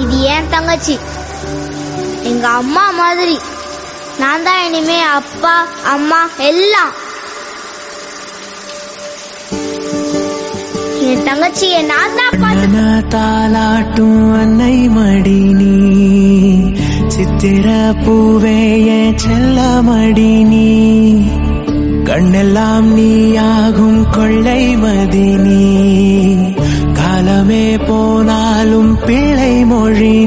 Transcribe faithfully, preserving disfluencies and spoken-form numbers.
இது ஏன் தங்கச்சி, எங்க அம்மா மாதிரி. நான் தான் இனிமே அப்பா அம்மா எல்லாம். என் தங்கச்சியை நான் தான் பார்த்து தாலாட்டும் அன்னை மடி நீ, சித்திர பூவே என் செல்ல மடி நீ, கண்ணெல்லாம் நீயாகும் கொள்ளை மதி நீ, காலமே போனாலும் பிள்ளை மொழி